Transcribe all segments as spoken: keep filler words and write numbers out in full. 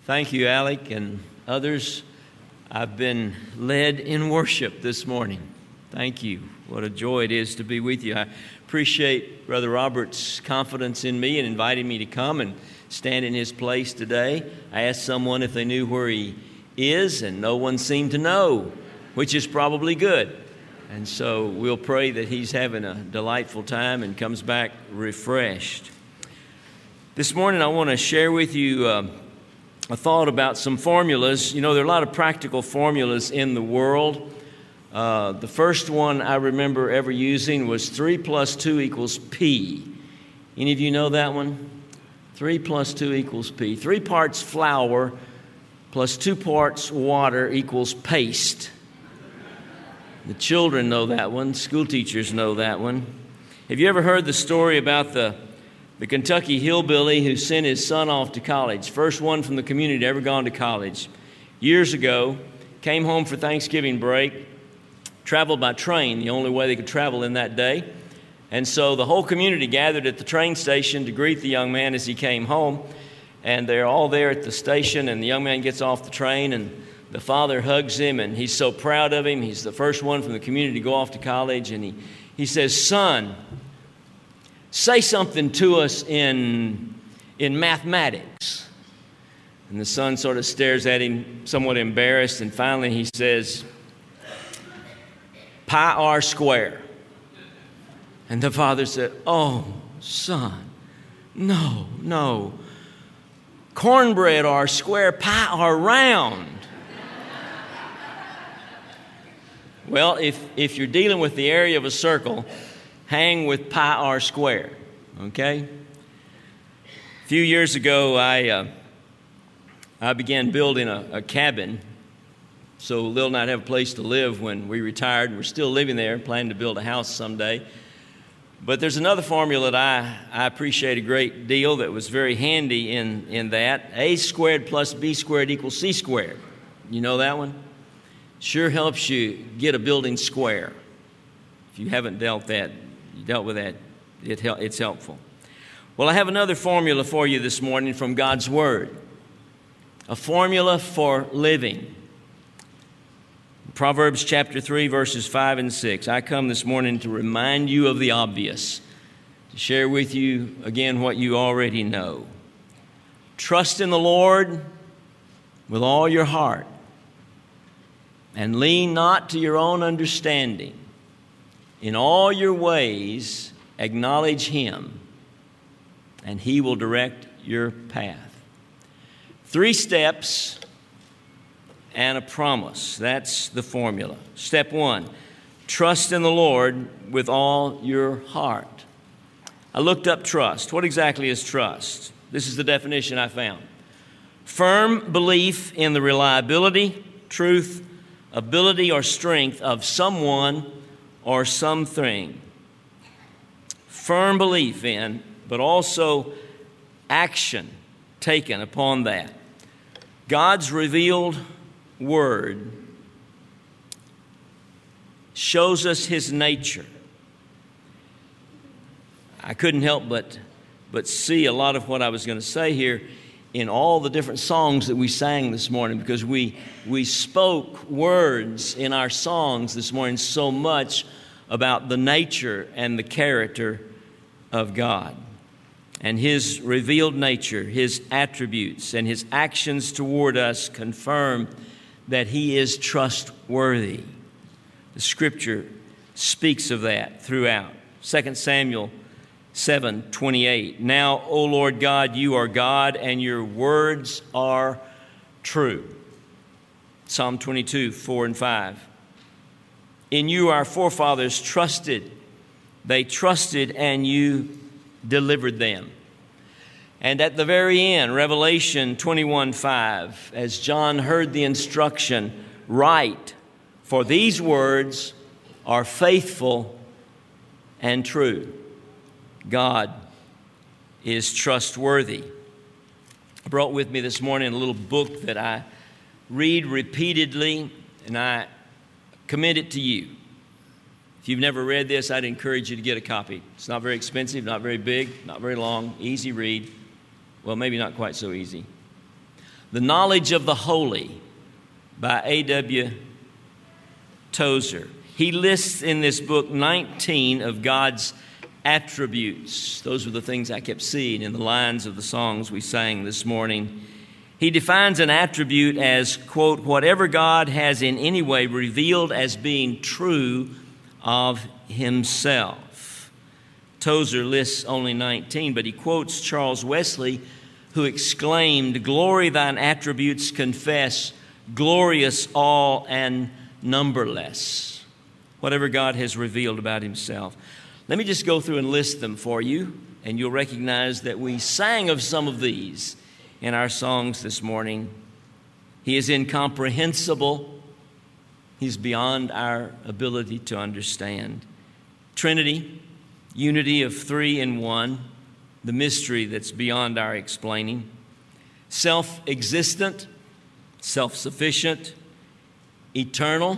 Thank you, Alec, and others. I've been led in worship this morning. Thank you. What a joy it is to be with you. I appreciate Brother Robert's confidence in me and inviting me to come and stand in his place today. I asked someone if they knew where he is, and no one seemed to know, which is probably good. And so we'll pray that he's having a delightful time and comes back refreshed. This morning I want to share with you uh, a thought about some formulas. You know, there are a lot of practical formulas in the world. Uh, the first one I remember ever using was three plus two equals P. Any of you know that one? three plus two equals P. Three parts flour plus two parts water equals paste. The children know that one. School teachers know that one. Have you ever heard the story about the, the Kentucky hillbilly who sent his son off to college? First one from the community ever gone to college. Years ago, came home for Thanksgiving break, traveled by train, the only way they could travel in that day. And so the whole community gathered at the train station to greet the young man as he came home. And they're all there at the station, and the young man gets off the train, and the father hugs him, and he's so proud of him. He's the first one from the community to go off to college, and he, he says, "Son, say something to us in, in mathematics." And the son sort of stares at him, somewhat embarrassed, and finally he says, "Pi r square." And the father said, "Oh, son, no, no. Cornbread r square, pi r round." Well, if, if you're dealing with the area of a circle, hang with pi r square, okay? A few years ago, I uh, I began building a, a cabin so Lil and I'd have a place to live when we retired. We're still living there, planning to build a house someday. But there's another formula that I, I appreciate a great deal that was very handy in, in that. A squared plus B squared equals C squared. You know that one? Sure helps you get a building square. If you haven't dealt that, you dealt with that, it, it's helpful. Well, I have another formula for you this morning from God's Word. A formula for living. Proverbs chapter three, verses five and six. I come this morning to remind you of the obvious, to share with you again what you already know. Trust in the Lord with all your heart, and lean not to your own understanding. In all your ways, acknowledge Him, and He will direct your path. Three steps and a promise. That's the formula. Step one, trust in the Lord with all your heart. I looked up trust. What exactly is trust? This is the definition I found. Firm belief in the reliability, truth, ability, or strength of someone or something. Firm belief in, but also action taken upon that. God's revealed Word shows us His nature. I couldn't help but, but see a lot of what I was going to say here in all the different songs that we sang this morning, because we we spoke words in our songs this morning so much about the nature and the character of God and His revealed nature, His attributes, and His actions toward us confirm that He is trustworthy. The Scripture speaks of that throughout. Second Samuel seven twenty-eight. Now, O Lord God, you are God, and your words are true. Psalm twenty-two, four and five. In you our forefathers trusted. They trusted, and you delivered them. And at the very end, Revelation twenty-one, five, as John heard the instruction, write, for these words are faithful and true. God is trustworthy. I brought with me this morning a little book that I read repeatedly, and I commend it to you. If you've never read this, I'd encourage you to get a copy. It's not very expensive, not very big, not very long, easy read. Well, maybe not quite so easy. The Knowledge of the Holy by A W Tozer. He lists in this book nineteen of God's attributes. Those were the things I kept seeing in the lines of the songs we sang this morning. He defines an attribute as, quote, whatever God has in any way revealed as being true of himself. Tozer lists only nineteen, but he quotes Charles Wesley, who exclaimed, glory thine attributes confess, glorious all and numberless. Whatever God has revealed about himself. Let me just go through and list them for you, and you'll recognize that we sang of some of these in our songs this morning. He is incomprehensible. He's beyond our ability to understand. Trinity, unity of three in one, the mystery that's beyond our explaining. Self-existent, self-sufficient, eternal,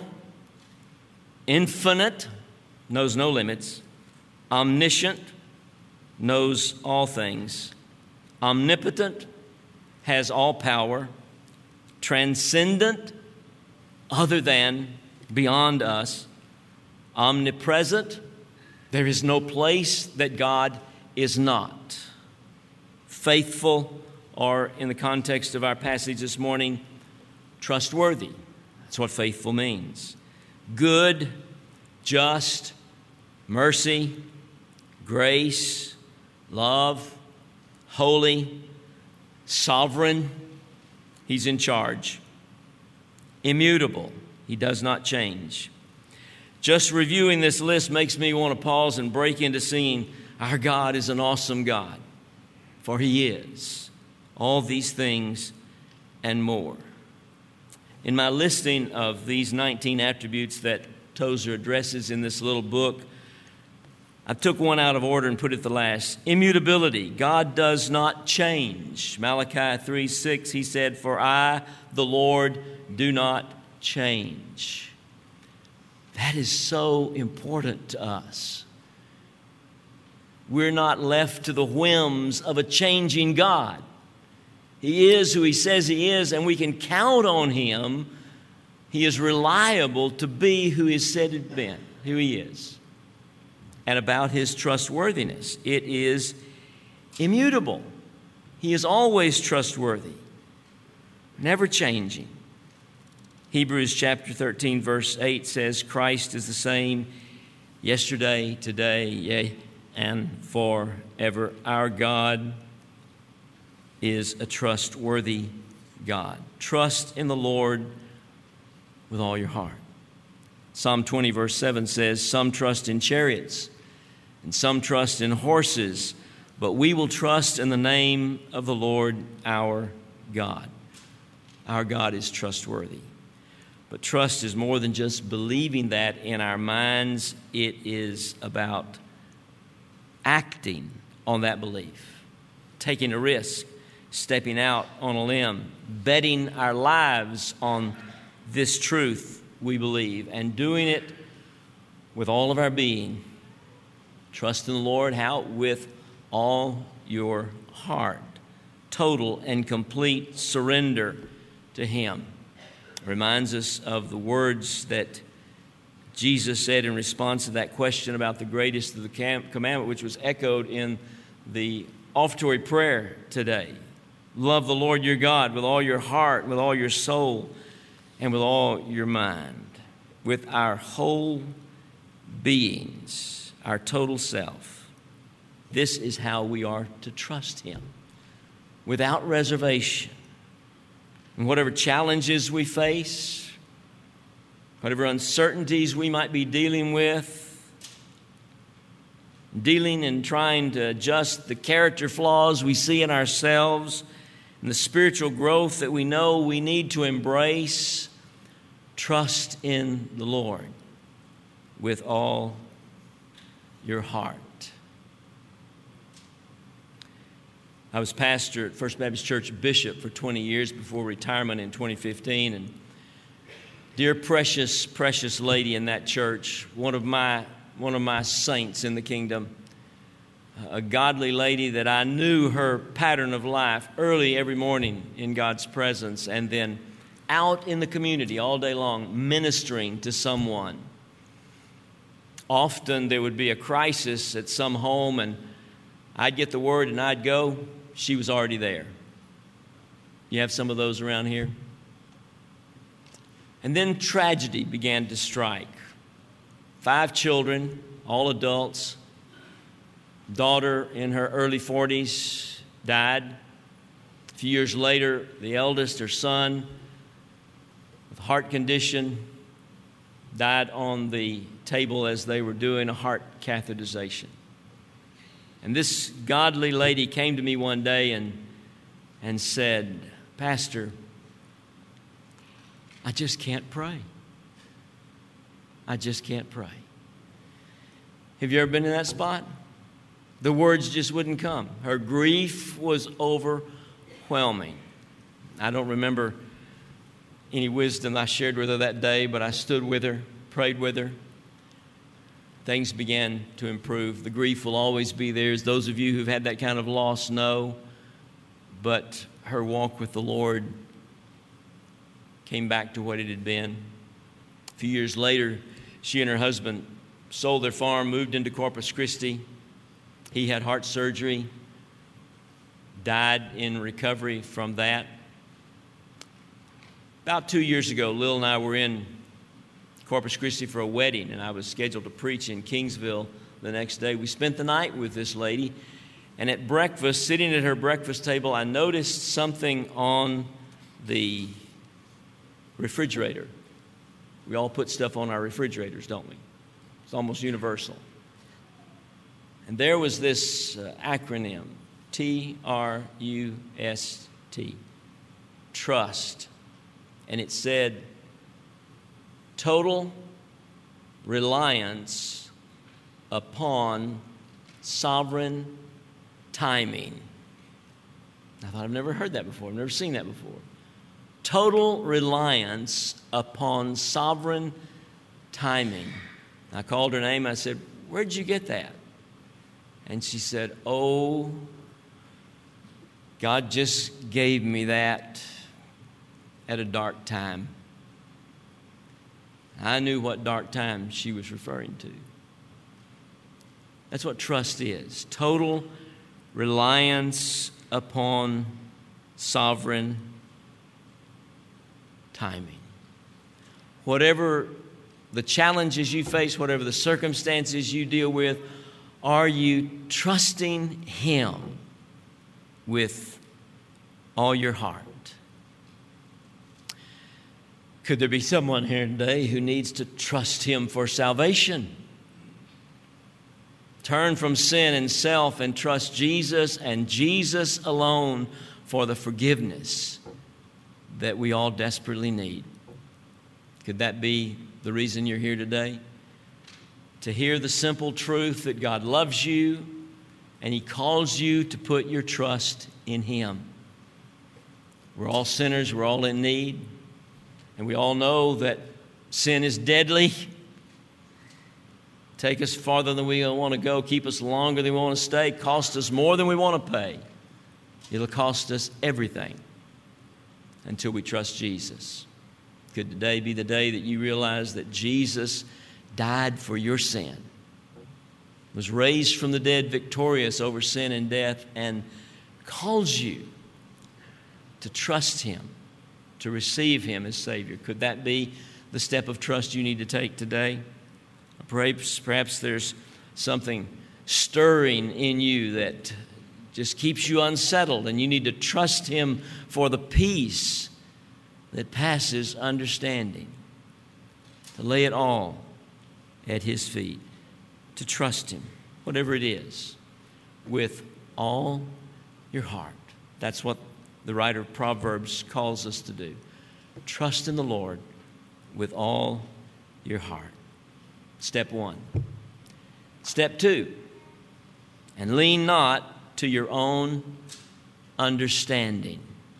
infinite, knows no limits, omniscient, knows all things, omnipotent, has all power, transcendent, other than, beyond us, omnipresent, there is no place that God is not, faithful, or in the context of our passage this morning, trustworthy. That's what faithful means. Good, just, mercy, grace, love, holy, sovereign. He's in charge. Immutable. He does not change. Just reviewing this list makes me want to pause and break into singing, our God is an awesome God, for he is. All these things and more. In my listing of these nineteen attributes that Tozer addresses in this little book, I took one out of order and put it the last. Immutability. God does not change. Malachi three six, he said, for I, the Lord, do not change. That is so important to us. We're not left to the whims of a changing God. He is who he says he is, and we can count on him. He is reliable to be who he said he'd been, who he is. And about his trustworthiness, it is immutable. He is always trustworthy, never changing. Hebrews chapter thirteen, verse eight says, Christ is the same yesterday, today, yea, and forever. Our God is a trustworthy God. Trust in the Lord with all your heart. Psalm twenty, verse seven says, some trust in chariots and some trust in horses, but we will trust in the name of the Lord our God. Our God is trustworthy. But trust is more than just believing that in our minds. It is about acting on that belief, taking a risk, stepping out on a limb, betting our lives on this truth we believe, and doing it with all of our being. Trust in the Lord, how? With all your heart. Total and complete surrender to him. Reminds us of the words that Jesus said in response to that question about the greatest of the commandment, which was echoed in the offertory prayer today. Love the Lord your God with all your heart, with all your soul, and with all your mind, with our whole beings, our total self. This is how we are to trust him, without reservation. And whatever challenges we face, whatever uncertainties we might be dealing with, dealing and trying to adjust the character flaws we see in ourselves and the spiritual growth that we know we need to embrace, trust in the Lord with all your heart. I was pastor at First Baptist Church Bishop for twenty years before retirement in twenty fifteen. And dear, precious, precious lady in that church, one of my, one of my saints in the kingdom, a godly lady that I knew her pattern of life early every morning in God's presence, and then out in the community all day long ministering to someone. Often there would be a crisis at some home, and I'd get the word and I'd go. She was already there. You have some of those around here? And then tragedy began to strike. Five children, all adults. Daughter in her early forties died. A few years later, the eldest, her son, with a heart condition, died on the table as they were doing a heart catheterization. And this godly lady came to me one day and, and said, "Pastor, I just can't pray. I just can't pray." Have you ever been in that spot? The words just wouldn't come. Her grief was overwhelming. I don't remember any wisdom I shared with her that day, but I stood with her, prayed with her. Things began to improve. The grief will always be there, as those of you who've had that kind of loss know. But her walk with the Lord came back to what it had been. A few years later, she and her husband sold their farm, moved into Corpus Christi. He had heart surgery, died in recovery from that. About two years ago, Lil and I were in Corpus Christi for a wedding, and I was scheduled to preach in Kingsville the next day. We spent the night with this lady, and at breakfast, sitting at her breakfast table, I noticed something on the refrigerator. We all put stuff on our refrigerators, don't we? It's almost universal. And there was this uh, acronym, T R U S T, trust. And it said, total reliance upon sovereign timing. I thought, I've never heard that before. I've never seen that before. Total reliance upon sovereign timing. I called her name. I said, "Where'd you get that?" And she said, "Oh, God just gave me that at a dark time." I knew what dark time she was referring to. That's what trust is. Total reliance upon sovereign timing. Whatever the challenges you face, whatever the circumstances you deal with, are you trusting Him with all your heart? Could there be someone here today who needs to trust Him for salvation? Turn from sin and self and trust Jesus and Jesus alone for the forgiveness that we all desperately need. Could that be the reason you're here today? To hear the simple truth that God loves you and He calls you to put your trust in Him. We're all sinners, we're all in need, and we all know that sin is deadly. Take us farther than we want to go, keep us longer than we want to stay, cost us more than we want to pay. It'll cost us everything until we trust Jesus. Could today be the day that you realize that Jesus died for your sin, was raised from the dead victorious over sin and death, and calls you to trust Him, to receive Him as Savior? Could that be the step of trust you need to take today? Perhaps, perhaps there's something stirring in you that just keeps you unsettled, and you need to trust Him for the peace that passes understanding. To lay it all at His feet, to trust Him, whatever it is, with all your heart. That's what the writer of Proverbs calls us to do. Trust in the Lord with all your heart. Step one. Step two, and lean not to your own understanding.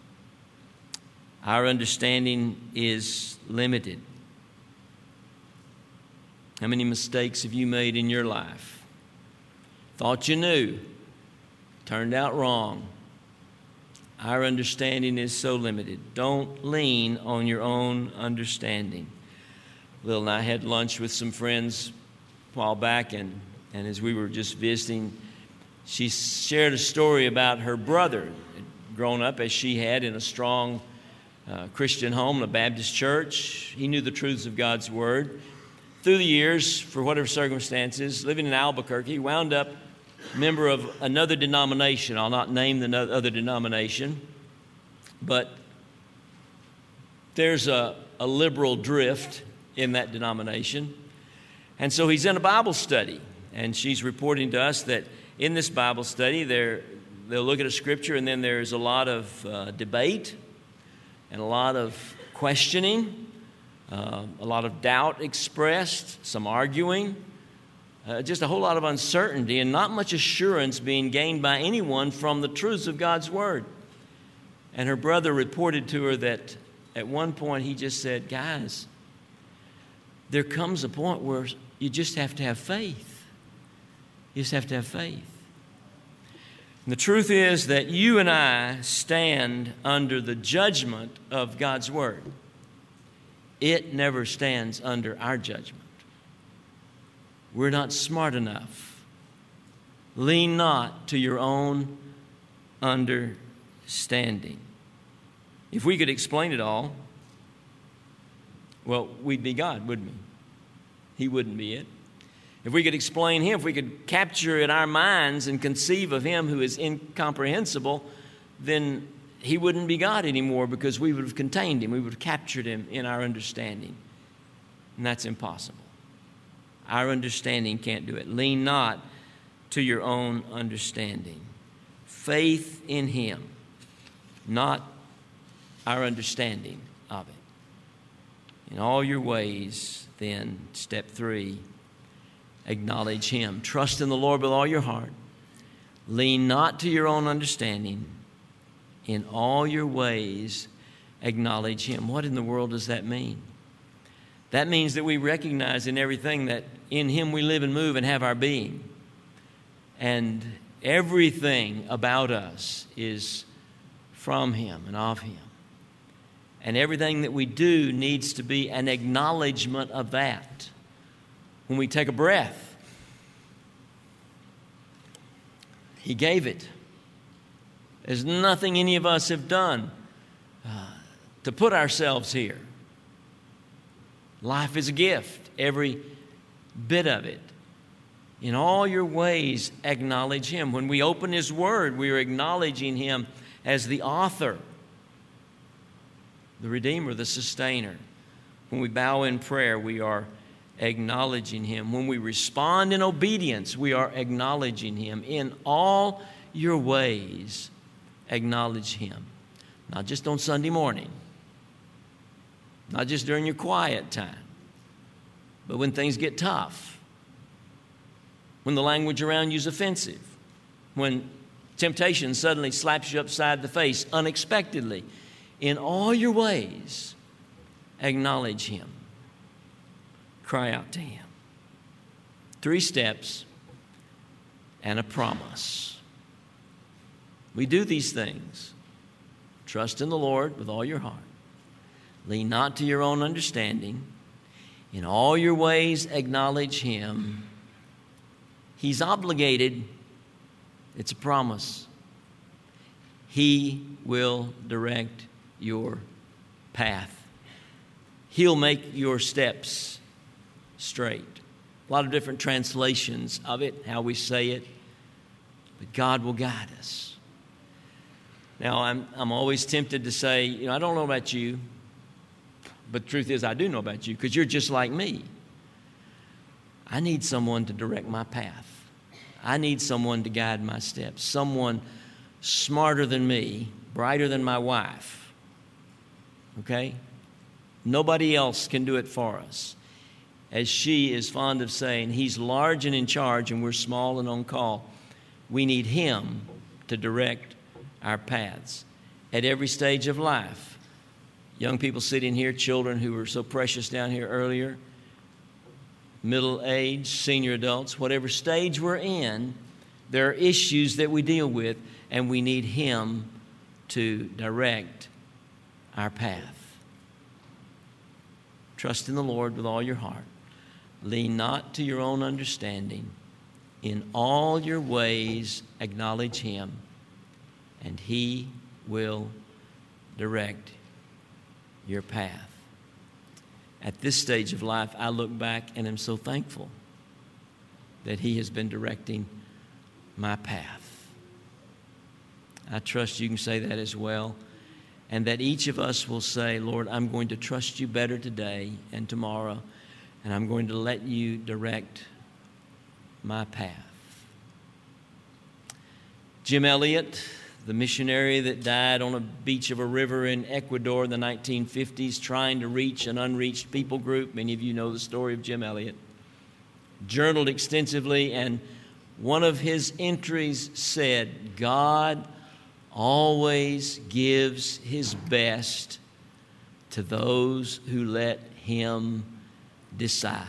Our understanding is limited. How many mistakes have you made in your life? Thought you knew. Turned out wrong. Our understanding is so limited. Don't lean on your own understanding. Lil and I had lunch with some friends a while back, and, and as we were just visiting, she shared a story about her brother, grown up as she had in a strong uh, Christian home, in a Baptist church. He knew the truths of God's Word. Through the years, for whatever circumstances, living in Albuquerque, he wound up a member of another denomination. I'll not name the other denomination, but there's a, a liberal drift in that denomination. And so he's in a Bible study, and she's reporting to us that in this Bible study, they're, they'll look at a scripture, and then there's a lot of uh, debate and a lot of questioning, uh, a lot of doubt expressed, some arguing, uh, just a whole lot of uncertainty and not much assurance being gained by anyone from the truths of God's Word. And her brother reported to her that at one point he just said, guys, there comes a point where you just have to have faith. You just have to have faith. And the truth is that you and I stand under the judgment of God's Word. It never stands under our judgment. We're not smart enough. Lean not to your own understanding. If we could explain it all, well, we'd be God, wouldn't we? He wouldn't be it. If we could explain Him, if we could capture in our minds and conceive of Him who is incomprehensible, then He wouldn't be God anymore, because we would have contained Him. We would have captured Him in our understanding. And that's impossible. Our understanding can't do it. Lean not to your own understanding. Faith in Him, not our understanding of it. In all your ways, then, step three, acknowledge Him. Trust in the Lord with all your heart. Lean not to your own understanding. In all your ways, acknowledge Him. What in the world does that mean? That means that we recognize in everything that in Him we live and move and have our being. And everything about us is from Him and of Him. And everything that we do needs to be an acknowledgement of that. When we take a breath, He gave it. There's nothing any of us have done uh, to put ourselves here. Life is a gift, every bit of it. In all your ways, acknowledge Him. When we open His Word, we are acknowledging Him as the author, the Redeemer, the Sustainer. When we bow in prayer, we are acknowledging Him. When we respond in obedience, we are acknowledging Him. In all your ways, acknowledge Him. Not just on Sunday morning, not just during your quiet time, but when things get tough, when the language around you is offensive, when temptation suddenly slaps you upside the face unexpectedly. In all your ways, acknowledge Him. Cry out to Him. Three steps and a promise. We do these things. Trust in the Lord with all your heart. Lean not to your own understanding. In all your ways, acknowledge Him. He's obligated. It's a promise. He will direct your path. He'll make your steps straight. A lot of different translations of it, how we say it. But God will guide us. Now, I'm, I'm always tempted to say, you know, I don't know about you. But the truth is, I do know about you, because you're just like me. I need someone to direct my path. I need someone to guide my steps. Someone smarter than me, brighter than my wife. Okay? Nobody else can do it for us. As she is fond of saying, He's large and in charge, and we're small and on call. We need Him to direct our paths at every stage of life. Young people sitting here, children who were so precious down here earlier, middle age, senior adults, whatever stage we're in, There are issues that we deal with, and we need Him to direct our path. Trust in the Lord with all your heart. Lean not to your own understanding. In all your ways acknowledge Him, and He will direct your path. At this stage of life, I look back and am so thankful that He has been directing my path. I trust you can say that as well, and that each of us will say, Lord, I'm going to trust you better today and tomorrow, and I'm going to let you direct my path. Jim Elliot, the missionary that died on a beach of a river in Ecuador in the nineteen fifties, trying to reach an unreached people group. Many of you know the story of Jim Elliot. Journaled extensively, and one of his entries said, God always gives His best to those who let Him decide.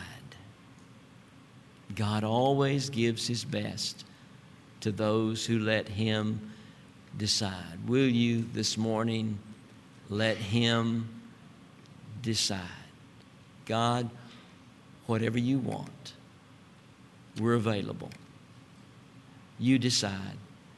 God always gives His best to those who let Him decide. Will you this morning let Him decide? God, whatever you want, we're available. You decide.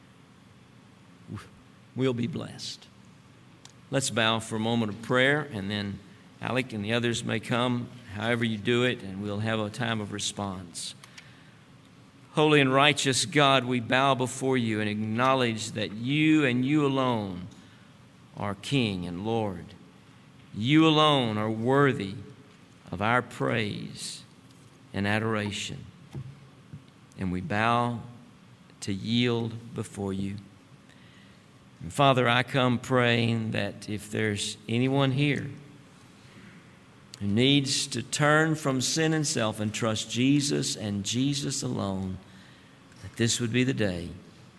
We'll be blessed. Let's bow for a moment of prayer, and then Alec and the others may come, however you do it, and we'll have a time of response. Holy and righteous God, we bow before you and acknowledge that you and you alone are King and Lord. You alone are worthy of our praise and adoration. And we bow to yield before you. And Father, I come praying that if there's anyone here who needs to turn from sin and self and trust Jesus and Jesus alone, that this would be the day.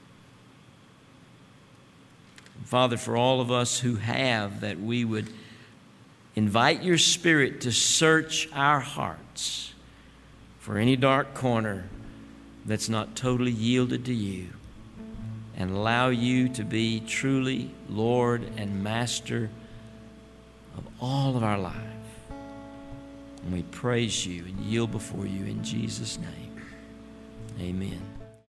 Father, for all of us who have, that we would invite your Spirit to search our hearts for any dark corner that's not totally yielded to you, and allow you to be truly Lord and Master of all of our life. And we praise you and yield before you in Jesus' name. Amen.